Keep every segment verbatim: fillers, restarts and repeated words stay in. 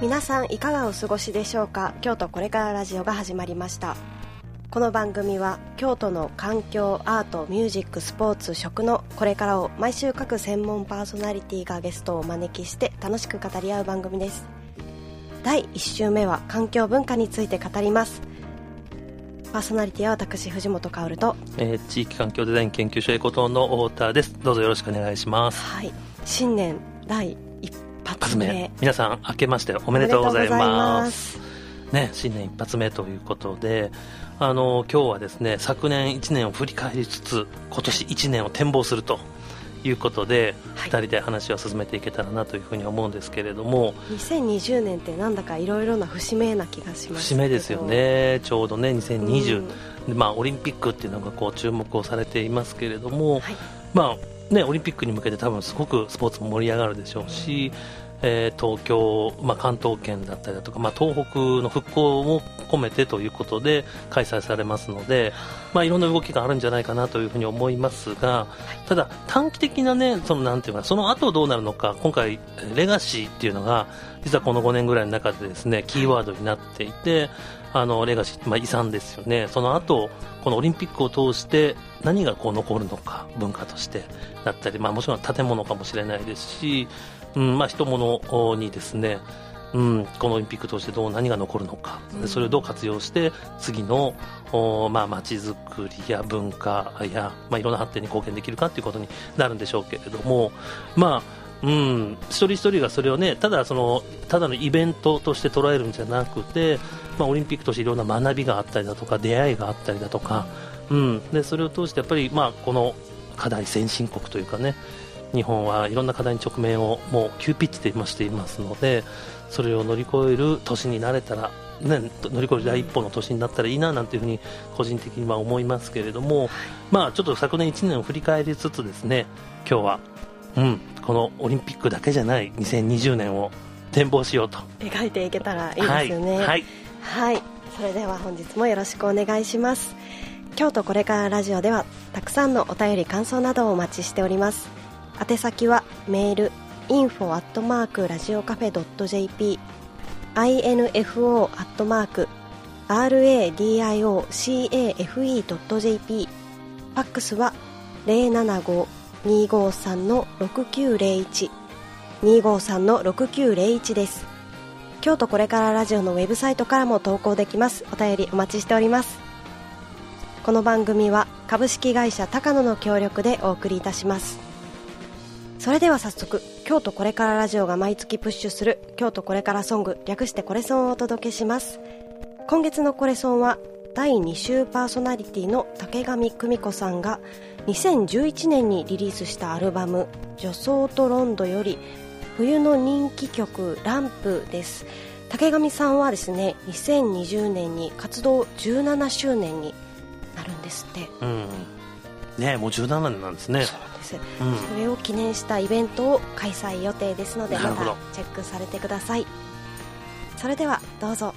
皆さんいかがお過ごしでしょうか。京都これからラジオが始まりました。この番組は京都の環境、アート、ミュージック、スポーツ、食のこれからを毎週各専門パーソナリティがゲストをお招きして楽しく語り合う番組です。だいいっ週目は環境文化について語ります。パーソナリティは私藤本薫と、 えー、地域環境デザイン研究所エコトーンの太田です。どうぞよろしくお願いします。 はい、新年第一発目、 皆さん明けましておめでとうございますね。新年一発目ということで、あの今日はですね、昨年いちねんを振り返りつつ今年いちねんを展望するということで、はい、ふたりで話を進めていけたらなというふうに思うんですけれども、 にせんにじゅうねんってなんだかいろいろな節目な気がします。 節目ですよね。ちょうどねにせんにじゅう、うん、まあ、オリンピックっていうのがこう注目をされていますけれども、はい、まあね、オリンピックに向けて多分すごくスポーツも盛り上がるでしょうし、えー、東京、まあ、関東圏だったりだとか、まあ、東北の復興も込めてということで開催されますので、まあ、いろんな動きがあるんじゃないかなというふうに思いますが、ただ短期的なね、そのなんていうか、その後どうなるのか、今回レガシーっていうのが実はこのごねんぐらいの中でですね、キーワードになっていて、あのレガシー、まあ、遺産ですよね。その後このオリンピックを通して何がこう残るのか、文化としてだったり、まあ、もちろん建物かもしれないですし、うんまあ、人物にですね、うん、このオリンピックとしてどう何が残るのか、うん、それをどう活用して次のまあ、街づくりや文化や、まあ、いろんな発展に貢献できるかということになるんでしょうけれども、まあうん、一人一人がそれをね、ただそのただのイベントとして捉えるんじゃなくて、まあ、オリンピックとしていろんな学びがあったりだとか出会いがあったりだとか、うん、でそれを通してやっぱり、まあ、この課題先進国というかね、日本はいろんな課題に直面をもう急ピッチで今していますので、それを乗り越える年になれたら、ね、乗り越える第一歩の年になったらいいななんていうふうに個人的には思いますけれども、まあ、ちょっと昨年いちねんを振り返りつつですね、今日は、うん、このオリンピックだけじゃないにせんにじゅうねんを展望しようと描いていけたらいいですよね。 はい、はいはい、それでは本日もよろしくお願いします。京都これからラジオではたくさんのお便り感想などをお待ちしております。宛先はメール インフォ アットマーク ラジオカフェ ドット ジェーピー アイエヌエフオー アットマーク ラディオカフェ ドット ジェーピー ファックスは ゼロななご にーごーさん ろくきゅうゼロいち にーごーさん ろくきゅうゼロいちです。京都これからラジオのウェブサイトからも投稿できます。お便りお待ちしております。この番組は株式会社高野の協力でお送りいたします。それでは早速、京都これからラジオが毎月プッシュする京都これからソング、略してこれソンをお届けします。今月のこれソンはだいに週パーソナリティの竹上久美子さんがにせんじゅういちねんにリリースしたアルバム女装とロンドより冬の人気曲ランプです。竹上さんはですね、にせんにじゅうねんに活動じゅうななしゅうねんになるんですって。 うんね、もうじゅうななねんなんですね。 そうです、うん、それを記念したイベントを開催予定ですので、またチェックされてください。それではどうぞ。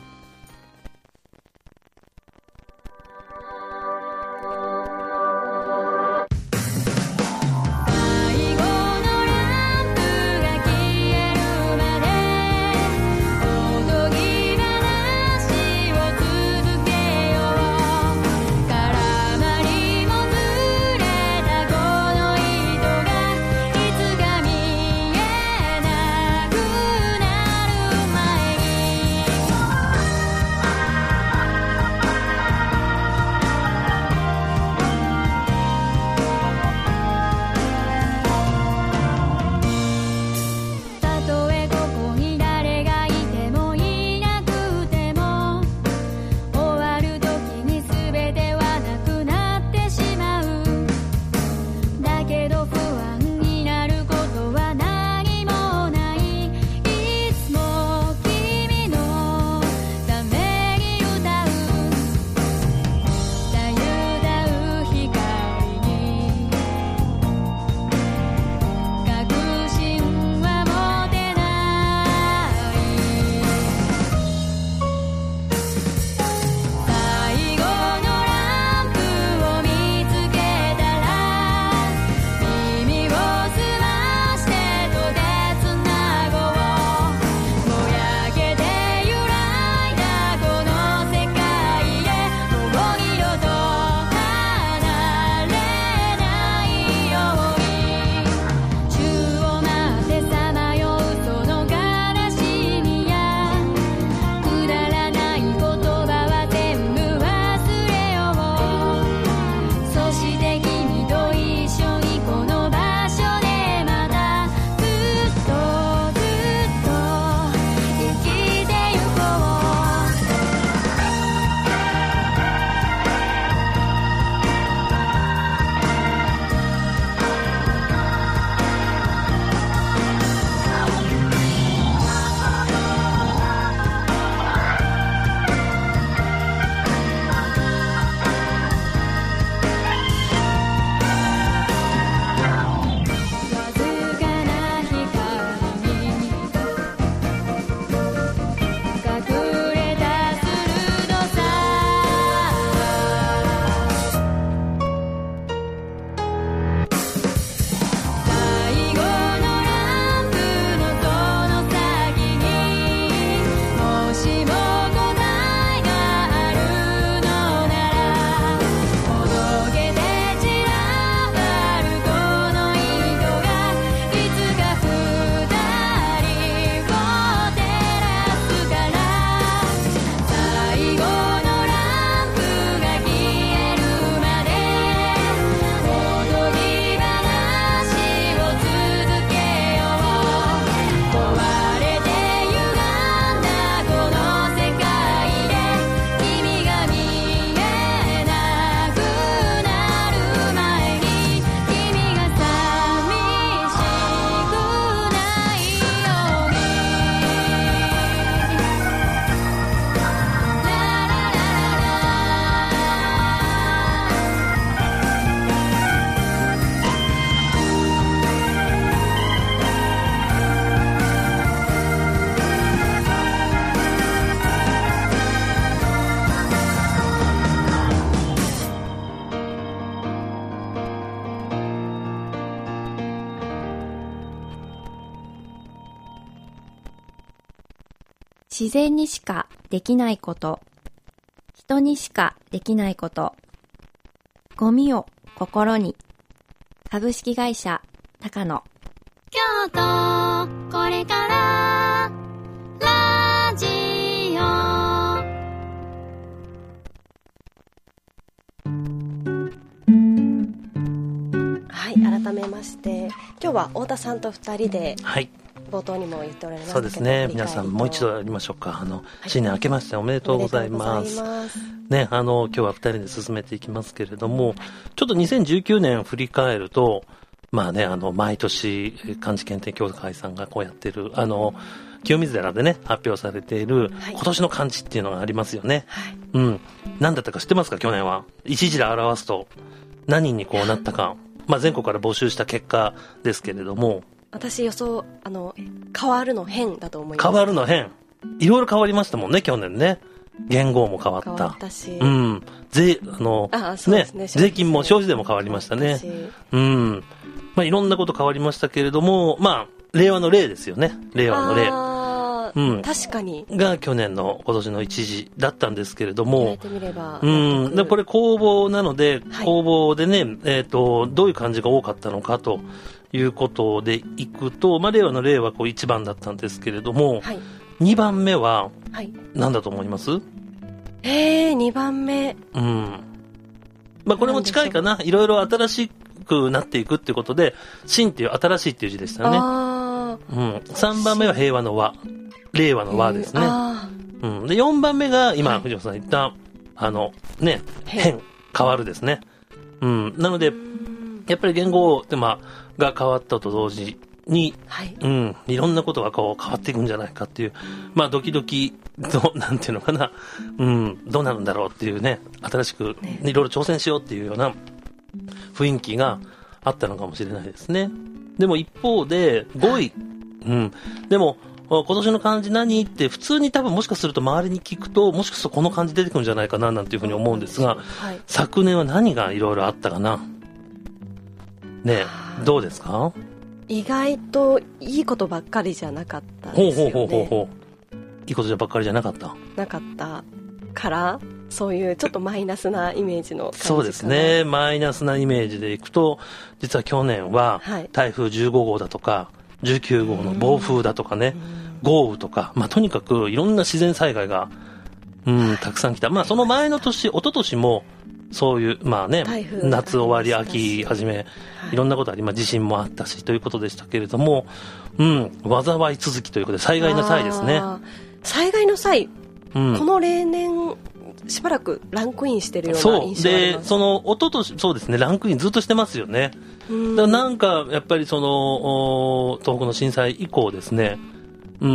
自然にしかできないこと、人にしかできないこと、ゴミを心に。株式会社高野。京都これからラジオ。 はい、改めまして今日は太田さんとふたりで、 はい、 冒頭にも言っておられましたけど、 そうですね、皆さんもう一度やりましょうか。あの、はい、新年明けましておめでとうございます。ね、あの今日はふたりで進めていきますけれども、はい、ちょっとにせんじゅうきゅうねん振り返ると、まあね、あの毎年漢字検定協会さんがこうやってるあの清水寺でね発表されている今年の漢字っていうのがありますよね。はい、うん、何だったか知ってますか？去年は一字で表すと何にこうなったか、まあ全国から募集した結果ですけれども。 私予想あの変わるの変だと思います。 変わるの変、いろいろ変わりましたもんね去年ね。元号も変わった。変わったし、うん、税あのあそうですね、ね、税金も消費税も変わりましたね。うん、まあいろんなこと変わりましたけれども、まあ令和の令ですよね。令和の令。 あ、うん、確かにが去年の今年の一時だったんですけれども、言われてみれば、 うん、でこれ公募なので、はい、公募でね、えーと、どういう漢字が多かったのかということでいくと、まあ、令和の令はこういちばんだったんですけれども、はい、にばんめは何だと思います？ えー、にばんめ、 うん、まあ、これも近いかな。いろいろ新しくなっていくっていうことで、新っていう新しいっていう字でしたね。あ、うん、さんばんめは平和の和、令和の和ですね。うん、でよんばんめが今、はい、藤本さん言ったあのね変変わるですね。うん、なのでやっぱり言語って、まあ、が変わったと同時に、はい、うん、いろんなことがこう変わっていくんじゃないかっていう、まあドキドキのなんていうのかな、うん、どうなるんだろうっていうね、新しくいろいろ挑戦しようっていうような雰囲気があったのかもしれないですね。でも一方でごい、うん、でも今年の漢字何って普通に多分もしかすると周りに聞くと、もしかするとこの漢字出てくるんじゃないかななんていうふうに思うんですが、はい、昨年は何がいろいろあったかなね、どうですか？ 意外といいことばっかりじゃなかったですよね。ほうほうほうほうほう。 いいことばっかりじゃなかったなかったからそういうちょっとマイナスなイメージの感じかな。 そうですね、マイナスなイメージでいくと、実は去年は台風じゅうごごうだとかじゅうきゅうごうの暴風だとかね、豪雨とか、まあ、とにかくいろんな自然災害が、うん、たくさん来た。まあ、その前の年、一昨年もそういう、まあね、夏終わり、秋始め、いろんなことあり、まあ、地震もあったしということでしたけれども、うん、災い続きということで災害の際ですね。 災害の際、うん、この例年しばらくランクインしてるような印象があります。 そうで、その一昨年そうですね、ランクインずっとしてますよね。だからなんかやっぱりその東北の震災以降ですね、うん、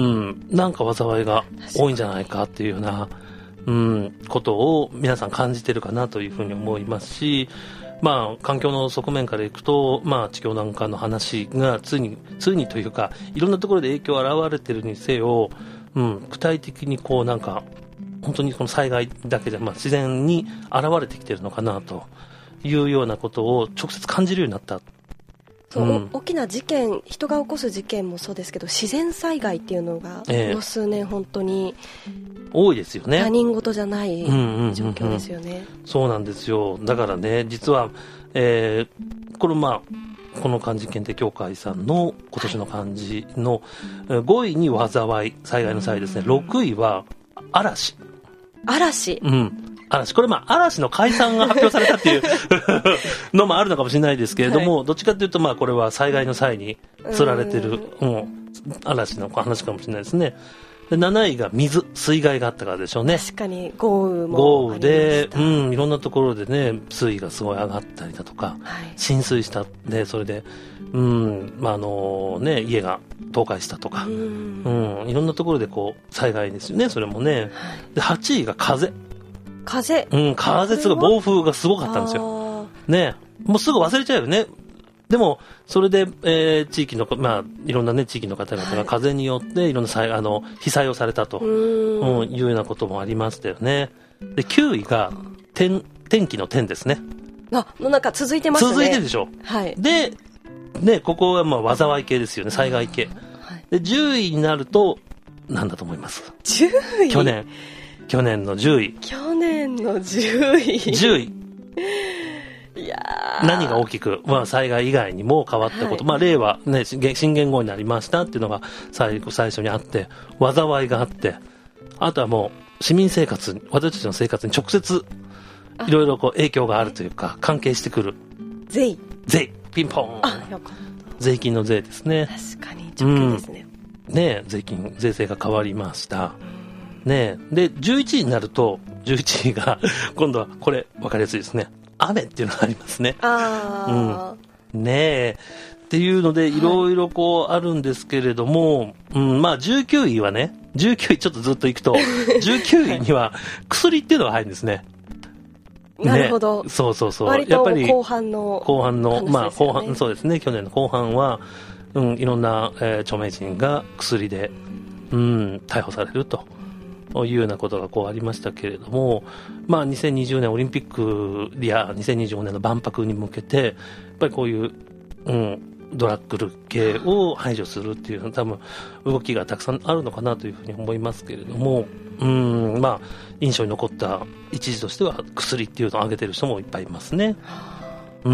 なんか災いが多いんじゃないかっていうような、うん、ことを皆さん感じてるかなというふうに思いますし、まあ環境の側面からいくと、まあ地球暖化の話がついについにというか、いろんなところで影響が現れてるにせよ、うん、具体的にこうなんか本当にこの災害だけで、まあ、自然に現れてきてるのかなというようなことを直接感じるようになった。 そう、うん、大きな事件、人が起こす事件もそうですけど、自然災害っていうのがこの数年本当に多いですよね。 他人事じゃない状況ですよね。うんうんうんうん、そうなんですよ。 だからね、実は、えー、これまあこの漢字検定協会さんの今年の漢字のごいに災い、災害の際ですね、ろくいは嵐。 嵐、 うん、嵐。これまあ嵐の解散が発表されたっていうのもあるのかもしれないですけれども、はい、どっちかというとまあこれは災害の際に釣られてる、うん、嵐の話かもしれないですね。でなないが水、水害があったからでしょうね。 確かに豪雨も豪雨で、うん、いろんなところでね水位がすごい上がったりだとか、はい、浸水したで、それで、うんまああのね、家が倒壊したとか、うん、うん、いろんなところでこう災害ですよね、それもね。はい、ではちいが風。 風、 うん、風すごい、暴風がすごかったんですよ。ね、もうすぐ忘れちゃうよね。でもそれで、えー、地域の、まあ、いろんな、ね、地域の方々が風によっていろんな災あの被災をされたと、うん、いうようなこともありましたよね。できゅういが天、天気の天ですね。 あ、なんか続いてますね。 続いてるでしょ。 はい、 で、ね、ここはまあ災い系ですよね、災害系。はい、でじゅういになるとなんだと思います？ じゅうい。 去年去年のじゅうい。 去年のじゅうい。 じゅうい。 いや何が大きく、まあ、災害以外にも変わったこと、はい、まあ、例は、ね、新元号になりましたっていうのが 最, 最初にあって、災いがあって、あとはもう市民生活、私たちの生活に直接いろいろこう影響があるというか、関係してくる。 税税ピンポン。 あ、よかった。 税金の税ですね。 確かに直近ですね。 うん、ね、税金、税制が変わりました。ね、でじゅういちいになるとじゅういちいが今度はこれ分かりやすいですね。雨っていうのがありますね。 あ、 うん、ねえっていうのでいろいろこうあるんですけれども、はい、うん、まあじゅうきゅういはね、じゅうきゅういちょっとずっといくとじゅうきゅういには薬っていうのが入るんですね。 なるほど、 ね、そうそうそう、 割と後半の後半の、 ね、 まあ後半、そうですね、去年の後半は、うん、いろんな、えー、著名人が薬で、うん、逮捕されるというようなことがこうありましたけれども、まあ、にせんにじゅうねんオリンピックやにせんにじゅうごねんの万博に向けてやっぱりこういう、うん、ドラッグ系を排除するっていう多分動きがたくさんあるのかなというふうに思いますけれども、うん、まあ、印象に残った一時としては薬っていうのを挙げてる人もいっぱいいますね。うん、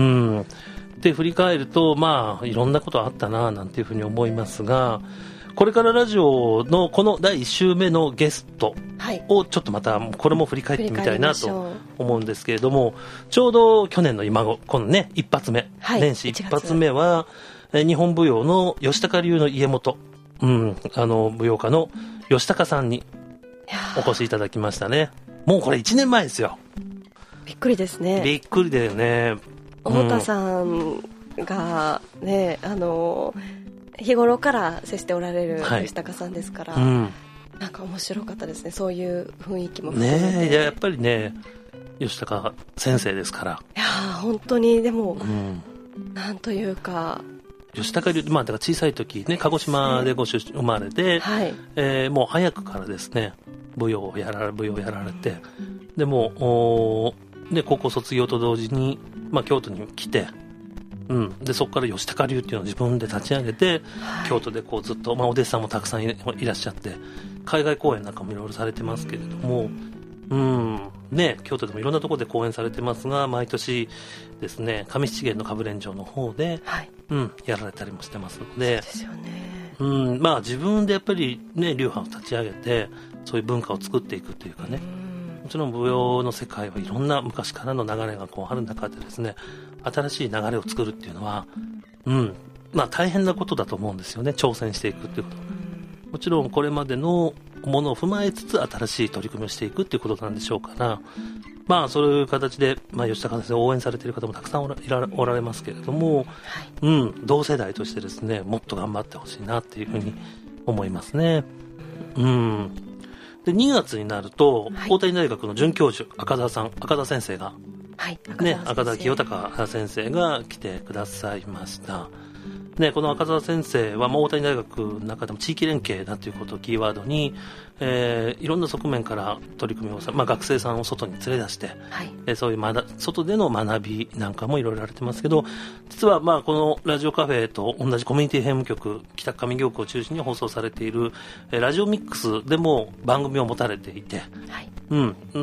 で振り返ると、まあ、いろんなことあったななんていうふうに思いますが、これからラジオのこのだいいっ週目のゲストをちょっとまたこれも振り返ってみたいなと思うんですけれども、ちょうど去年の今頃このね一発目、はい、年始一発目は日本舞踊の吉高流の家元、うん、あの舞踊家の吉高さんにお越しいただきましたね。もうこれいちねんまえですよ。 びっくりですね。 びっくりだよね。 太田さんがね、あの日頃から接しておられる吉高さんですから、はい、うん、なんか面白かったですね。そういう雰囲気も含めてね。いややっぱりね吉高先生ですから、 いや本当にでも、うん、なんというか吉高流、まあ、だから小さい時ね鹿児島でご出生まれて、はい、えー、もう早くからですね舞踊をやられ舞踊をやられて、でもおで高校卒業と同時に、まあ、京都に来て、うん、でそこから吉高流っていうのを自分で立ち上げて、はい、京都でこうずっと、まあ、お弟子さんもたくさん い, いらっしゃって海外公演なんかもいろいろされてますけれども、うん、ね、京都でもいろんなところで公演されてますが、毎年ですね上七軒の歌舞練場の方で、はい、うん、やられたりもしてますので、 そうですよね、 うん、まあ、自分でやっぱり、ね、流派を立ち上げてそういう文化を作っていくというかね、もちろん舞踊の世界はいろんな昔からの流れがこうある中でですね新しい流れを作るっていうのは、うん、まあ、大変なことだと思うんですよね。挑戦していくっていうこと、もちろんこれまでのものを踏まえつつ新しい取り組みをしていくっていうことなんでしょうから、まあ、そういう形で、まあ、吉高先生を応援されている方もたくさんお ら, おられますけれども、はい、うん、同世代としてですねもっと頑張ってほしいなっていうふうに思いますね。うん、でにがつになると、はい、大谷大学の准教授赤澤さん赤澤先生が、はい、赤, ね、赤澤清隆先生が来てくださいました。ね、この赤澤先生は、まあ、大谷大学の中でも地域連携だということをキーワードに、えー、いろんな側面から取り組みをさ、まあ、学生さんを外に連れ出して、はい、えー、そういう学外での学びなんかもいろいろやられてますけど、実はまあこのラジオカフェと同じコミュニティ編務局北上京区を中心に放送されている、えー、ラジオミックスでも番組を持たれていて、はい、うん、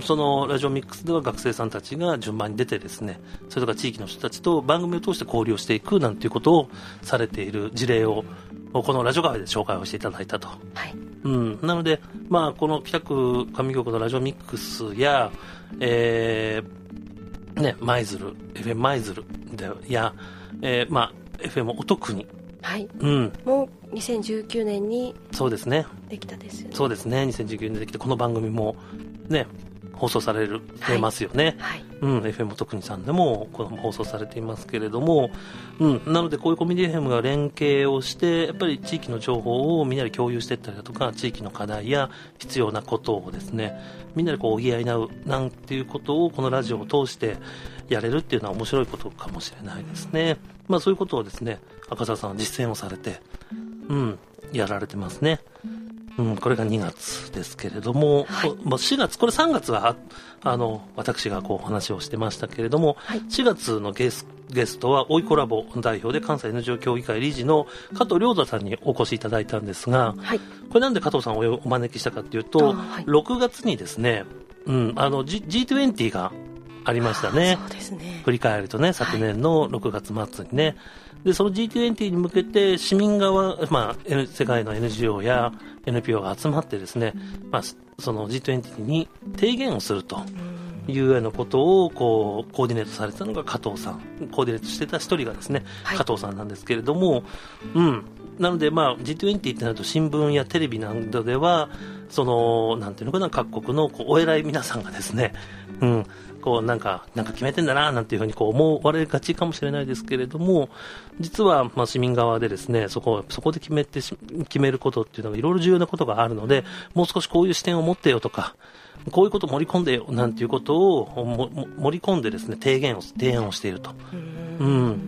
そのラジオミックスでは学生さんたちが順番に出てですね、それとか地域の人たちと番組を通して交流をしていくなんていうことをされている事例をこのラジオカフェで紹介をしていただいたと、はい、うん、なので、まあ、この北区上京区のラジオミックスや、えーね、舞鶴 エフエム 舞鶴や、えーまあ、エフエム お得に、 はい、うん、もうにせんじゅうきゅうねんにそうですねできたですよね。 そうですね、にせんじゅうきゅうねんでできてこの番組もね放送される、はい、ますよね、はい、うん、エフエム 特にさんでもこの放送されていますけれども、うん、なのでこういうコミュニティ エフエム が連携をしてやっぱり地域の情報をみんなで共有していったりだとか、地域の課題や必要なことをですねみんなでこう補い合うなんていうことをこのラジオを通してやれるっていうのは面白いことかもしれないですね。まあ、そういうことをですね赤澤さんは実践をされて、うん、やられてますね。うん、これがにがつですけれども、はい、まあ、しがつ、これさんがつはあの私がこう話をしてましたけれども、はい、しがつのゲスゲストはオイコラボ代表で関西 エヌジーオー 協議会理事の加藤良太さんにお越しいただいたんですが、はい、これなんで加藤さんをお招きしたかというと、はい、ろくがつにですね、うん、あの ジートゥエンティー がありましたね。 そうですね。 振り返るとね、昨年のろくがつ末にね、はい、でその ジートゥエンティー に向けて市民側、まあ、N、世界の エヌジーオー や エヌピーオー が集まってですね、まあ、その ジートゥエンティー に提言をするというようなことをこうコーディネートされてたのが加藤さん、コーディネートしてた一人がですね、はい、加藤さんなんですけれども、うん、なので、まあ、ジートゥエンティー ってなると新聞やテレビなどではそのなんていうのかな、各国のこうお偉い皆さんがですね、うん、こうなんかなんか決めてんだななんていうふうにこう思われがちかもしれないですけれども、実はまあ市民側でですね、そこそこで決めて決めることっていうのがいろいろ重要なことがあるので、もう少しこういう視点を持ってよとか、こういうことを盛り込んでよなんていうことをも盛り込んでですね、提言を提案をしていると。うん、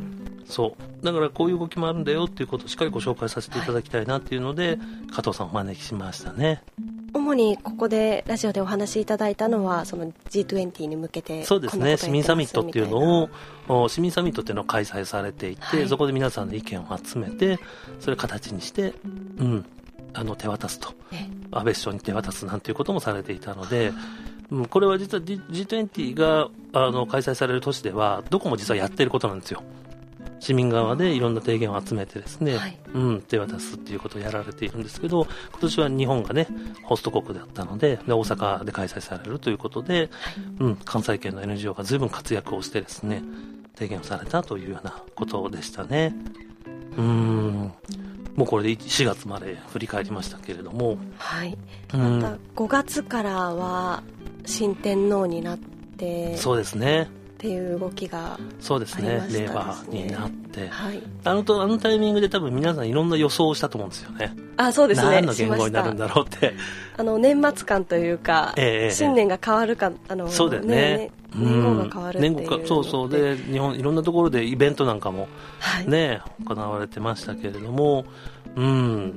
そうだからこういう動きもあるんだよっていうことをしっかりご紹介させていただきたいなっていうので、はい、加藤さんをお招きしましたね。 主にここでラジオでお話しいただいたのはその ジートゥエンティー に向けて、 そうですね、市民サミットっていうのを市民サミットっていうのを開催されていて、はい、そこで皆さんの意見を集めてそれを形にして、うん、あの手渡すと、安倍首相に手渡すなんていうこともされていたので、うん、これは実は ジートゥエンティー があの開催される都市ではどこも実はやっていることなんですよ。市民側でいろんな提言を集めてですね、はい、うん、手渡すっていうことをやられているんですけど、今年は日本がねホスト国だったので、で大阪で開催されるということで、はい、うん、関西圏の エヌジーオー が随分活躍をしてですね、提言をされたというようなことでしたね。うーん、もうこれでしがつまで振り返りましたけれども、 はい、うん、またごがつからは新天皇になって、 そうですねっていう動きがありましたね。 そうですね、令和になって、 はい、 あのとあのタイミングで多分皆さんいろんな予想をしたと思うんですよね。 あ、そうですね、 何の言語になるんだろうってあの年末感というか、えー、新年が変わるか、あのそうだよね、ね、 年号が変わるっていうので、 年号か、そうそうで、日本いろんなところでイベントなんかも、ね、はい、行われてましたけれども、うん、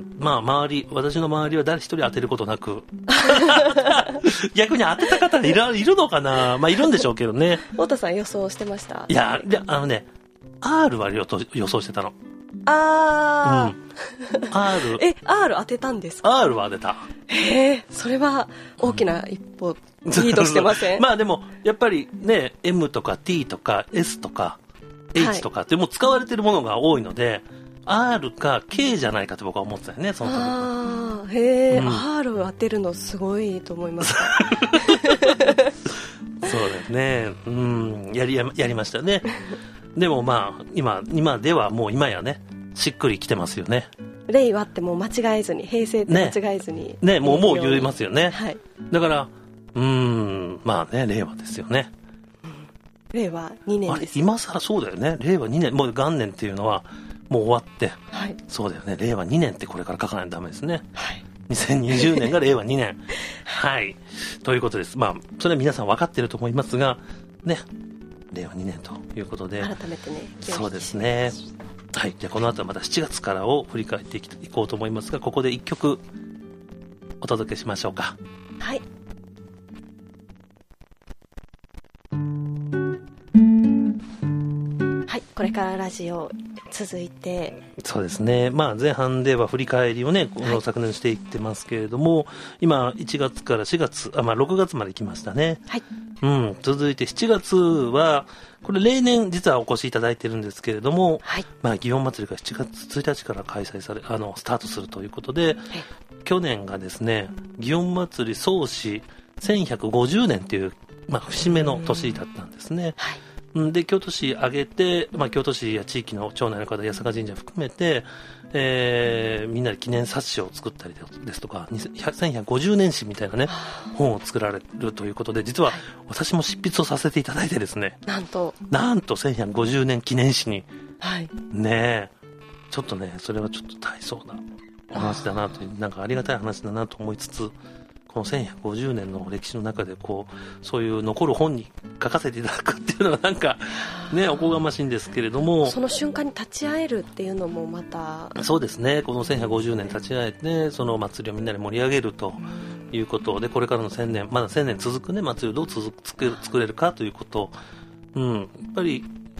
まあ周り、私の周りは誰一人当てることなく逆に当てた方いる、いるのかな、まあいるんでしょうけどね。 太田さん予想してました？ いや、であのね R は予想してたの。 あー、 うん、R え R 当てたんですか？ R は当てた。 へえ、それは大きな一歩リードしてません？ まあでもやっぱりね M とか T とか S とか H とかってもう使われてるものが多いので、はい、R か K じゃないかって僕は思ってたよね、その時。 あー、へえ、うん、R 当てるのすごいと思いますそうですね、うん、やりやりましたね。でもまあ 今, 今ではもう今やねしっくりきてますよね。 令和ってもう間違えずに、平成って間違えずにね, ねもうもう言いますよね、 はい、 だからうーんまあね令和ですよね、 うん、令和にねんです。 あれ今更そうだよね、令和にねん、もう元年っていうのはもう終わって、 はい、 そうだよね、令和にねんってこれから書かないとダメですね、 はい、 にせんにじゅうねんが令和にねんはいということです。まあそれは皆さん分かっていると思いますがね、令和にねんということで改めてね、 そうですね、はい、じゃあこの後はまたしちがつからを振り返っていこうと思いますが、ここでいっきょくお届けしましょうか。 はい、はい、これからラジオ続いて、 そうですね、まあ、前半では振り返りをねこの昨年していってますけれども、はい、今いちがつからしがつ、あ、まあ、ろくがつまで来ましたね、 はい、 うん、続いてしちがつはこれ例年実はお越しいただいてるんですけれども、 はい、 まあ、祇園祭がしちがつついたちから開催されあのスタートするということで、はい、去年がですね祇園祭創始せんひゃくごじゅうねんっていう、まあ、節目の年だったんですね、はい、で京都市挙げて、まあ、京都市や地域の町内の方、八坂神社含めて、えー、みんなで記念冊子を作ったりですとか、せんひゃくごじゅうねん史みたいなね本を作られるということで、実は私も執筆をさせていただいてですね、 なんとなんとせんひゃくごじゅうねん記念誌に、 はい、 ねえちょっとねそれはちょっと大層なお話だなと、なんかありがたい話だなと思いつつ、このせんひゃくごじゅうねんの歴史の中でこうそういう残る本に書かせていただくっていうのはなんかねおこがましいんですけれども、 その瞬間に立ち会えるっていうのもまたそうですね、このせんひゃくごじゅうねん立ち会えてその祭りをみんなで盛り上げるということで、これからのせんねんまだせんねん続くね祭りをどう続く作れるかということ、うん、やっぱり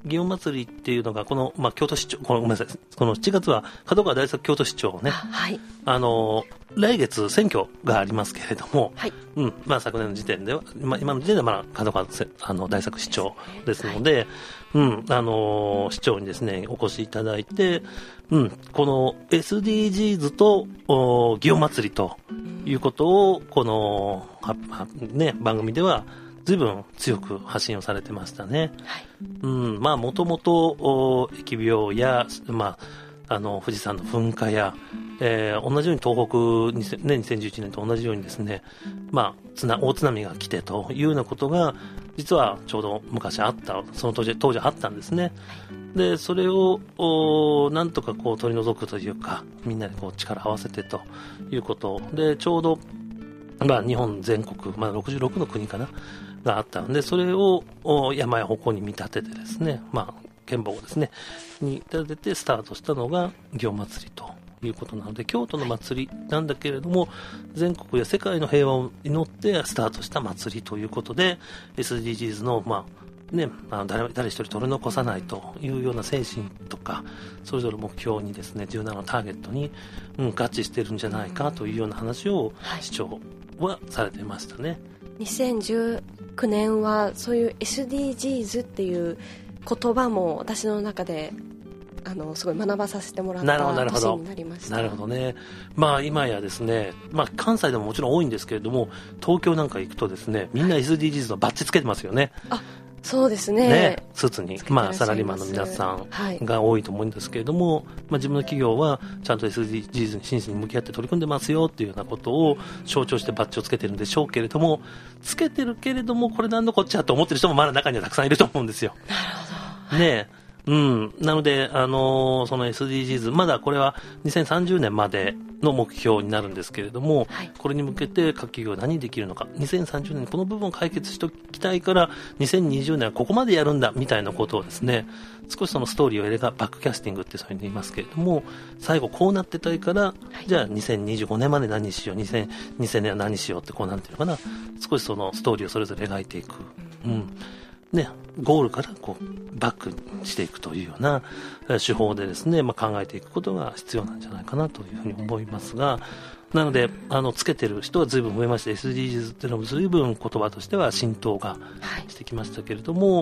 祇園祭っていうのがこの、まあ、京都市長このごめんなさいこのしちがつは門川大作京都市長をね、 はい、 あの来月選挙がありますけれども、 はい、 うんまあ、昨年の時点では、まあ、今の時点ではまだ門川あの大作市長ですので、はいうんあの市長にですねお越しいただいて、うん、この エスディージーズ と祇園祭ということをこのはは、ね、番組では随分強く発信をされてましたね。はいうん、まあもともと疫病や、まあ、あの富士山の噴火や、えー、同じように東北、ね、にせんじゅういちねんと同じようにですね、まあ、津な大津波が来てというようなことが実はちょうど昔あったその当時当時あったんですね。でそれをなんとかこう取り除くというかみんなでこう力を合わせてということでちょうど、まあ、日本全国、まあ、ろくじゅうろくの国かながあったのでそれを山や鉾に見立ててですね、まあ、剣棒をですねに立ててスタートしたのが祇園祭ということなので京都の祭りなんだけれども全国や世界の平和を祈ってスタートした祭りということで エスディージーズ の、まあね、あの 誰, 誰一人取り残さないというような精神とかそれぞれ目標にですねじゅうななのターゲットに、うん、合致してるんじゃないかというような話を市長はされてましたね。 にせんじゅうきゅうねんはそういう エスディージーズ っていう言葉も私の中であのすごい学ばさせてもらった年になりました。 なるほどね。まあ今やですね、まあ関西でももちろん多いんですけれども、東京なんか行くとですね、みんな エスディージーズ のバッジつけてますよね。 あ、そうですね。 ね、スーツにまあサラリーマンの皆さんが多いと思うんですけれども、はい、まあ自分の企業はちゃんと エスディージーズ に真摯に向き合って取り組んでますよっていうようなことを象徴してバッジをつけてるんでしょうけれども、つけてるけれどもこれなんのこっちゃと思ってる人もまだ中にはたくさんいると思うんですよ。 なるほど。 ねえ。うん、なので、あのー、その エスディージーズ まだこれはにせんさんじゅうねんまでの目標になるんですけれども、はい、これに向けて各企業は何できるのかにせんさんじゅうねんにこの部分を解決しておきたいからにせんにじゅうねんはここまでやるんだみたいなことをですね少しそのストーリーを入れたバックキャスティングってそういうふうに言いますけれども最後こうなってたいから、はい、じゃあにせんにじゅうごねんまで何しようにせんにせんねんは何しようってこうなんていうのかな少しそのストーリーをそれぞれ描いていく、うんね、ゴールからこうバックしていくというような手法でですね、まあ、考えていくことが必要なんじゃないかなというふうに思いますがなのであのつけてる人は随分増えまして エスディージーズ っていうのも随分言葉としては浸透がしてきましたけれども、はい、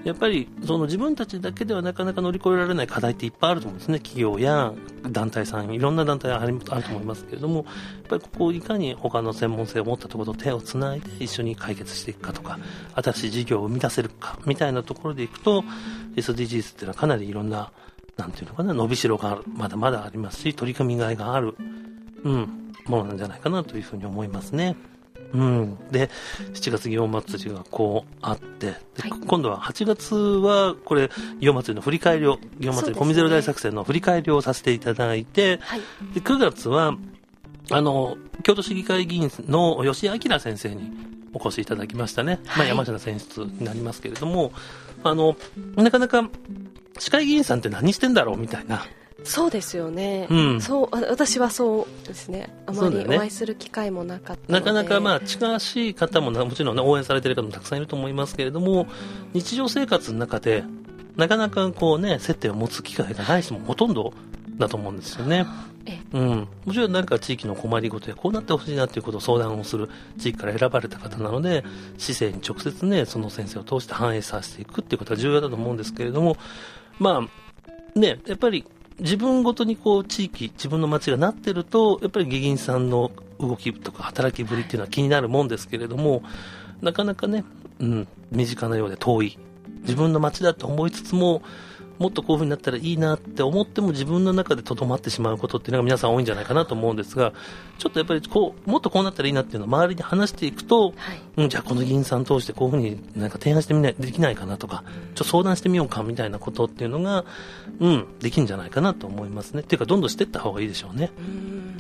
やっぱりその自分たちだけではなかなか乗り越えられない課題っていっぱいあると思うんですね。企業や団体さんいろんな団体あると思いますけれどもやっぱりここをいかに他の専門性を持ったところと手をつないで一緒に解決していくかとか新しい事業を生み出せるかみたいなところでいくと エスディージーズ っていうのはかなりいろんななんていうのかな伸びしろがあるまだまだありますし取り組みがいがある、うん、ものなんじゃないかなというふうに思いますね。うん、でしちがつ祇園祭りがこうあってで、はい、今度ははちがつはこれ祇園祭りの振り返りを祇園祭りコミゼロ大作戦の振り返りをさせていただいて、はい、でくがつはあの京都市議会議員の吉井明先生にお越しいただきましたね、はいまあ、山下選出になりますけれどもあのなかなか市会議員さんって何してんだろうみたいなそうですよね、 うん、 そう私はそうですねあまりお会いする機会もなかったので、 ね、なかなかまあ近しい方ももちろん、ね、応援されている方もたくさんいると思いますけれども日常生活の中でなかなかこう、ね、接点を持つ機会がない人もほとんどだと思うんですよね。うん、もちろん何か地域の困りごとやこうなってほしいなということを相談をする地域から選ばれた方なので市政に直接ねその先生を通して反映させていくっていうことは重要だと思うんですけれどもまあねやっぱり自分ごとにこう地域自分の町がなってるとやっぱり議員さんの動きとか働きぶりっていうのは気になるもんですけれどもなかなかね、うん、身近なようで遠い自分の町だと思いつつももっとこういう風になったらいいなって思っても自分の中でとどまってしまうことっていうのが皆さん多いんじゃないかなと思うんですがちょっとやっぱりこうもっとこうなったらいいなっていうのを周りに話していくと、はいうん、じゃあこの議員さん通してこういう風になんか提案してみないできないかなとかちょっと相談してみようかみたいなことっていうのが、うん、できるんじゃないかなと思いますね。っていうかどんどんしていった方がいいでしょうね。うん、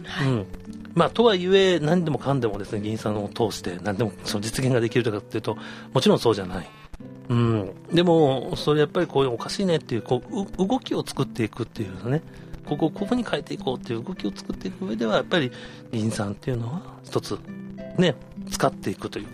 はいうんまあ、とはいえ何でもかんでもですね議員さんを通して何でもその実現ができるとかっていうともちろんそうじゃないうん、でもそれやっぱりこういうおかしいねっていう、こう動きを作っていくっていうのねここここに変えていこうっていう動きを作っていく上ではやっぱり議員さんっていうのは一つね使っていくというか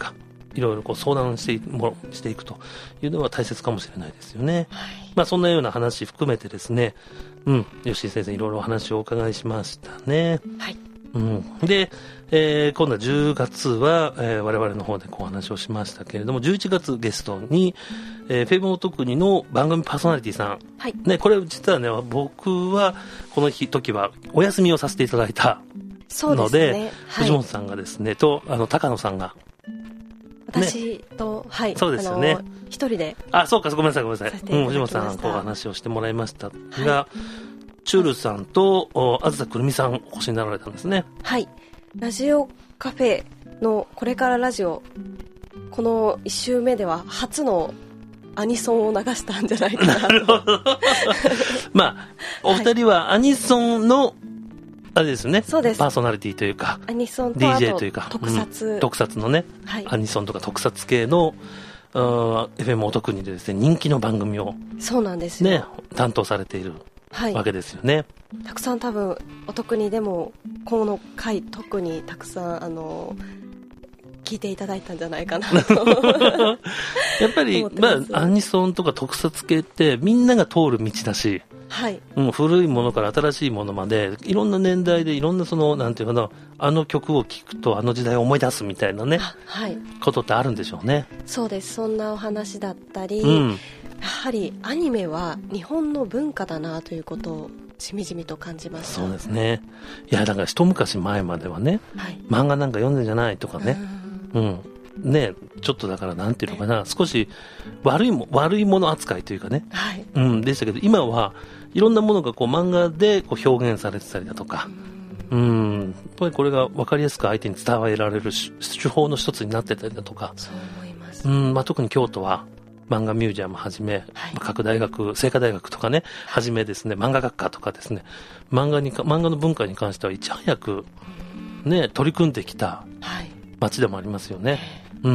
いろいろこう相談していもしていくというのは大切かもしれないですよね、 はい、 まあ、そんなような話含めてですね、うん、吉井先生いろいろお話をお伺いしましたね、 はい、 うん、で、えー、今度はじゅうがつは、えー、我々の方でこうお話をしましたけれども、じゅういちがつゲストに、えー、フェイムオトクニの番組パーソナリティさん、 はい、 ね、これ実はね僕はこの日時はお休みをさせていただいたの で, で、ねはい、藤本さんがですねとあの高野さんが私と、ね、はい、 そうですよね、 一人で、 あ、そうか、ごめんなさい、ごめんなさい、うん、藤本さんとお話をしてもらいましたが、はい、チュールさんとあずさくるみさんお越しになられたんですね。 はい、ラジオカフェのこれからラジオ、このいち週目では初のアニソンを流したんじゃないかなと。なるほどまあお二人はアニソンのあれですね、 そうです、 パーソナリティというかアニソンとディージェー というか特撮、 うん、特撮のね、はい、アニソンとか特撮系の エフエム おとくにでですね人気の番組をそうなんですよ、 ね、担当されているわけですよね、はい、 たくさん多分お得にでもこの回特にたくさんあの聞いていただいたんじゃないかなとやっぱり、まあ、アニソンとか特撮系ってみんなが通る道だし、 はい、 うん、古いものから新しいものまでいろんな年代でいろんなそのなんていうかな、あの曲を聴くとあの時代を思い出すみたいなね、 はい、 ことってあるんでしょうね。 そうです、そんなお話だったり、 うん、 やはりアニメは日本の文化だなということをしみじみと感じました。 そうですね。いやだから一昔前まではね、はい、漫画なんか読んでんじゃないとかね、うん、ね、ちょっとだからなんていうのかな、少し悪いも悪いもの扱いというかね、 はい、 うん、でしたけど今はいろんなものがこう漫画でこう表現されてたりだとか、うん、やっぱりこれが分かりやすく相手に伝えられる手法の一つになってたりだとか、 そう思います、 うんまあ、特に京都は漫画ミュージアムはじめ、はい、各大学、清華大学とかね、はじめですね、漫画学科とかですね、漫画に漫画の文化に関してはいち早くね取り組んできた街でもありますよね。うん、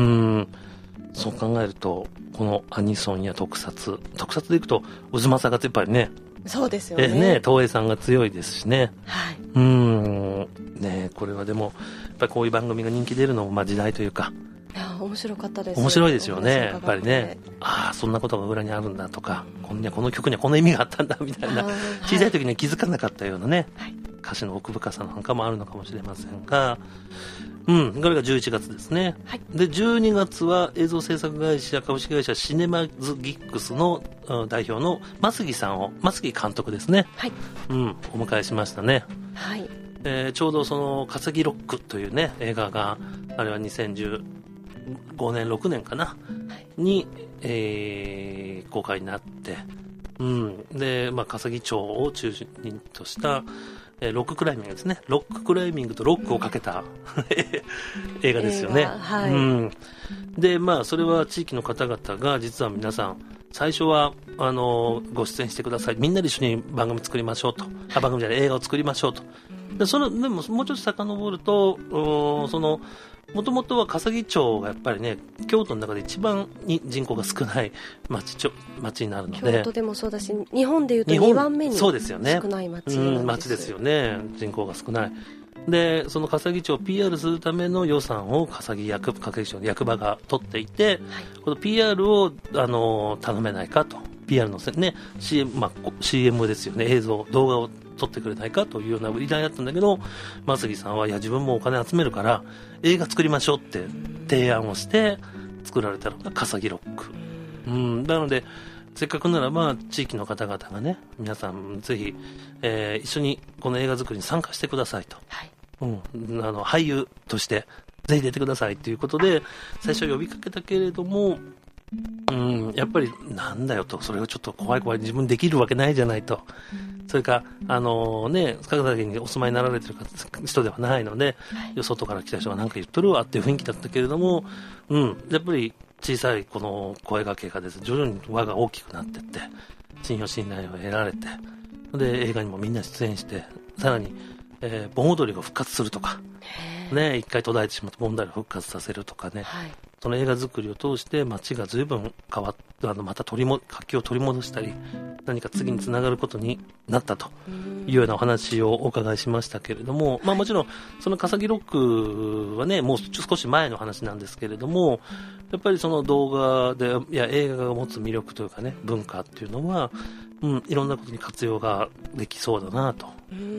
そう考えるとこのアニソンや特撮、特撮でいくと渦政がやっぱりね、 そうですよね。 えね、東映さんが強いですしね。 はい。 うーん、ね、これはでもやっぱりこういう番組が人気出るのもまあ時代というか。 いや面白かったです。 面白いですよね。やっぱりね。ああそんなことが裏にあるんだとか、うん、こんこの曲にはこの意味があったんだみたいな、小さい時には気づかなかったようなね、はい、歌詞の奥深さなんかもあるのかもしれませんが。うん、これがじゅういちがつですね、はい、でじゅうにがつは映像制作会社株式会社シネマズギックスの代表の増木さんを増木監督ですね、はい、うん、お迎えしましたね、はい、えー、ちょうどその稼ぎロックというね映画があれはにせんじゅうごねんろくねんかな、はい、に、えー、公開になって、うん、で、まあ、稼ぎ町を中心としたロッククライミングですね。ロッククライミングとロックをかけた映画ですよね。はい、うん、で、まあそれは地域の方々が実は皆さん最初はあのご出演してください。みんなで一緒に番組作りましょうと。あ、番組じゃない映画を作りましょうと。でそれでももうちょっと遡ると、そのもともとは笠木町がやっぱりね京都の中で一番に人口が少ない 町, 町になるので、 京都でもそうだし日本でいうとにばんめに少ない町なんです。 うん、町ですよね。人口が少ないで、その笠木町を ピーアール するための予算を笠木役笠木町の役場が取っていて、はい、この ピーアール をあの頼めないかと ピーアール の、ね シーエム、まあ、シーエム ですよね、映像動画を撮ってくれないかというような依頼だったんだけど、増木さんはいや自分もお金集めるから映画作りましょうって提案をして作られたのが笠木ロック、うん、なのでせっかくならば地域の方々がね皆さんぜひ、えー、一緒にこの映画作りに参加してくださいと、はい、うん、あの俳優としてぜひ出てくださいということで最初呼びかけたけれども、うん、やっぱりなんだよと、それをちょっと怖い怖い自分できるわけないじゃないと、それからあのね塚崎にお住まいになられてる人ではないので、はい、外から来た人が何か言っとるわっていう雰囲気だったけれども、うん、やっぱり小さいこの声掛けがですね徐々に輪が大きくなっていって信用信頼を得られて、で映画にもみんな出演して、さらに、えー、盆踊りが復活するとかね、一回途絶えてしまった盆踊りを復活させるとかね、はい、 その映画作りを通して街が随分変わっあのまた取りも活気を取り戻したり何か次につながることになったというようなお話をお伺いしましたけれども、まあ、もちろんその笠木ロックはねもう少し前の話なんですけれども、やっぱりその動画でいや映画が持つ魅力というかね文化っていうのは、うん、いろんなことに活用ができそうだなと。 うん、うん、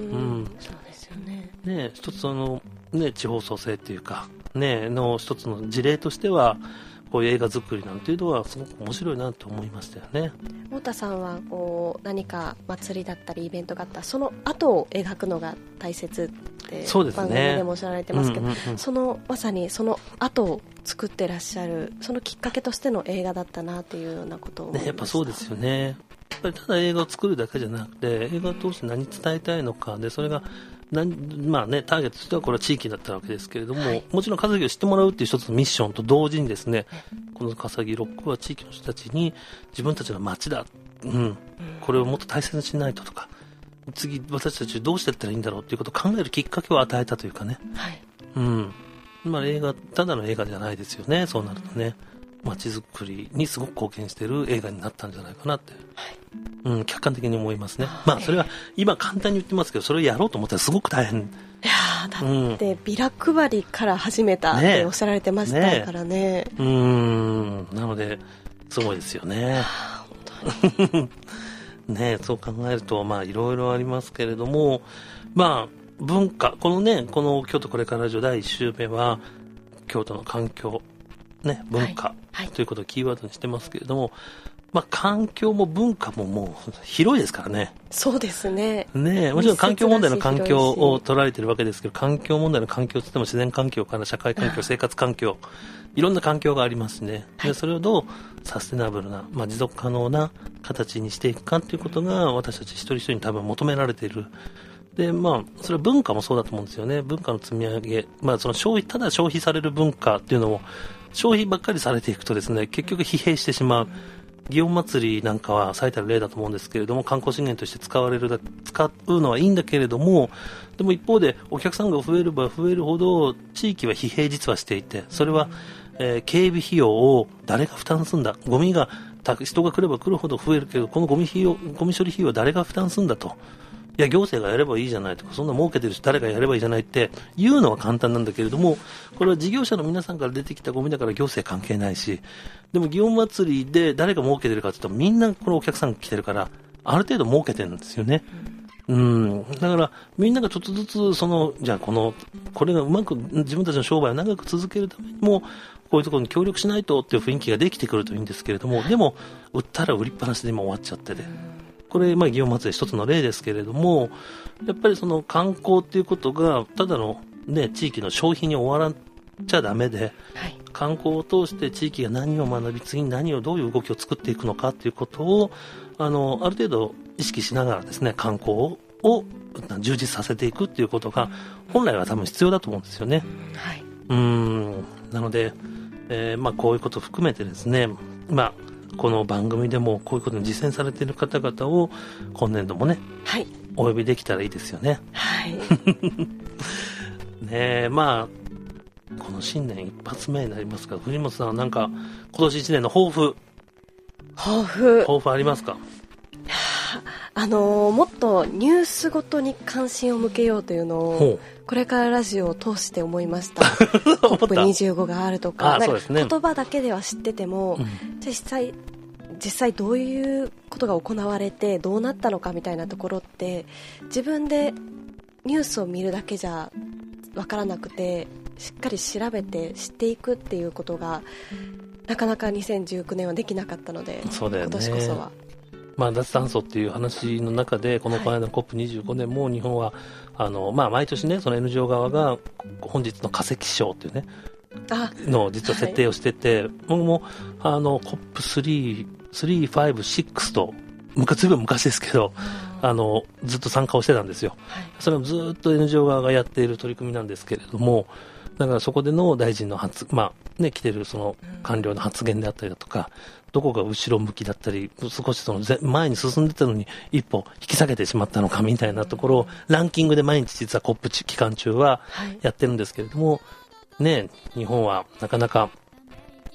そうですよね。 ね一つそのね地方創生っていうかねの一つの事例としてはこういう映画作りなんていうのはすごく面白いなと思いましたよね。 太田さんはこう何か祭りだったりイベントがあったらその後を描くのが大切ってそうですね、 番組でもおっしゃられてますけど、 うんうんうん、 そのまさにその後を作ってらっしゃるそのきっかけとしての映画だったなっていうようなことを思いました、 ね、やっぱそうですよね。やっぱりただ映画を作るだけじゃなくて映画を通して何伝えたいのかでそれがまあね、ターゲットとしてはこれは地域だったわけですけれども、はい、もちろん笠木を知ってもらうっていう一つのミッションと同時にですね、この笠木ロックは地域の人たちに自分たちの街だ、うんうん、これをもっと大切にしないととか次私たちどうしていったらいいんだろうっていうことを考えるきっかけを与えたというかね、はいうんまあ、映画ただの映画じゃないですよね。そうなるとね街づくりにすごく貢献している映画になったんじゃないかなって、はいうん、客観的に思いますね。まあそれは今簡単に言ってますけどそれをやろうと思ったらすごく大変。いやだってビラ配りから始めたっておっしゃられてましたからね。 ねうーんなのですごいですよね。本当にねそう考えるとまあいろいろありますけれどもまあ文化このねこの京都これからラジオだいいっ週目は京都の環境ね文化、はいはい、ということをキーワードにしてますけれどもまあ、環境も文化ももう広いですからね。 そうですね。 ねえ、もちろん環境問題の環境を捉えてるわけですけど、環境問題の環境といっても自然環境から社会環境、生活環境、いろんな環境がありますね。で、それをどうサステナブルな、まあ、持続可能な形にしていくかということが私たち一人一人に多分求められている。で、まあ、それは文化もそうだと思うんですよね。文化の積み上げ、まあ、その消費、ただ消費される文化っていうのも、消費ばっかりされていくとですね、結局疲弊してしまう。祇園祭なんかは最たる例だと思うんですけれども観光資源として使われる使うのはいいんだけれどもでも一方でお客さんが増えれば増えるほど地域は疲弊実はしていてそれは、えー、警備費用を誰が負担するんだゴミが人が来れば来るほど増えるけどこのゴミ費用ゴミ処理費用は誰が負担するんだといや行政がやればいいじゃないとかそんな儲けてるし誰がやればいいじゃないって言うのは簡単なんだけれどもこれは事業者の皆さんから出てきたゴミだから行政関係ないしでも祇園祭りで誰が儲けてるかというとみんなこのお客さんが来てるからある程度儲けてるんですよね、うん、だからみんながちょっとずつそのじゃあこのこれがうまく自分たちの商売を長く続けるためにもこういうところに協力しないとっていう雰囲気ができてくるといいんですけれどもでも売ったら売りっぱなしで今終わっちゃっててこれ、まあ、祇園祭り一つの例ですけれどもやっぱりその観光っていうことがただの、ね、地域の消費に終わらっちゃダメで、はい、観光を通して地域が何を学び次に何をどういう動きを作っていくのかということをあのある程度意識しながらですね観光を充実させていくっていうことが本来は多分必要だと思うんですよね、はい、うーんなので、えーまあ、こういうことを含めてですねまあこの番組でもこういうことに実践されている方々を今年度もね、はい、お呼びできたらいいですよね。はい、ねえまあこの新年一発目になりますが藤本さんはなんか今年一年の抱負抱負抱負ありますか？ あのー、もっとニュースごとに関心を向けようというのをこれからラジオを通して思いましたコップにじゅうご があるとか、なんか言葉だけでは知ってても、うん、実際実際どういうことが行われてどうなったのかみたいなところって自分でニュースを見るだけじゃ分からなくてしっかり調べて知っていくっていうことがなかなかにせんじゅうきゅうねんはできなかったので、そうだよね、今年こそはまあ、脱炭素っていう話の中でこのこの間の コップにじゅうご 年も日本はあの、まあ、毎年ねその エヌジーオー 側が本日の化石賞っていうねの実は設定をしてて、はい、僕もあの コップスリー、スリー、ファイブ、シックスとずいぶん昔ですけどあのずっと参加をしてたんですよ、はい、それもずっと エヌジーオー 側がやっている取り組みなんですけれどもだからそこでの大臣の発、まあね、来てるその官僚の発言であったりだとか、どこが後ろ向きだったり、少しその前に進んでたのに一歩引き下げてしまったのかみたいなところをランキングで毎日実はコップ期間中はやってるんですけれども、ね、日本はなかなか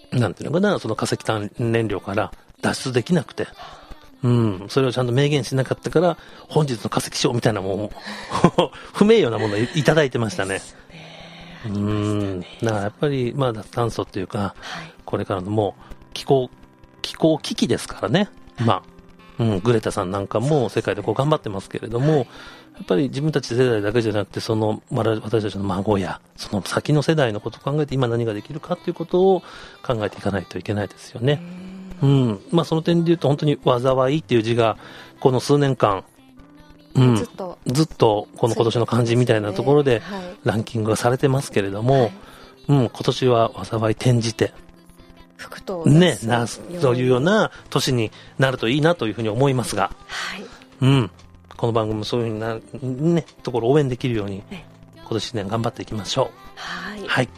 なんていうのかな、その化石炭燃料から脱出できなくて、うん、それをちゃんと明言しなかったから、本日の化石賞みたいなもん不名誉なものをいただいてましたね。うん、だからやっぱり、まあ、脱炭素っていうか、はい、これからのもう気候気候危機ですからね、まあ、うん、グレタさんなんかも世界でこう頑張ってますけれども、はい、やっぱり自分たち世代だけじゃなくて、その私たちの孫やその先の世代のことを考えて、今何ができるかということを考えていかないといけないですよね。うん、まあ、その点で言うと本当に災いっていう字がこの数年間、うん、ずっとずっとこの今年の漢字みたいなところでランキングがされてますけれども、はい、うん、今年は災い転じて福とね、なそういうような年になるといいなというふうに思いますが、はい、うん、この番組もそういうふうになる、ね、ところを応援できるように今年いちねん頑張っていきましょう。 はい、 はい、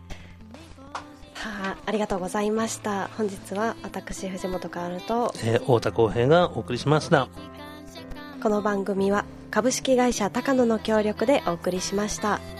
はあ、ありがとうございました。本日は私藤本薫と、 えー、太田康平がお送りしました。 この番組は株式会社高野の協力でお送りしました。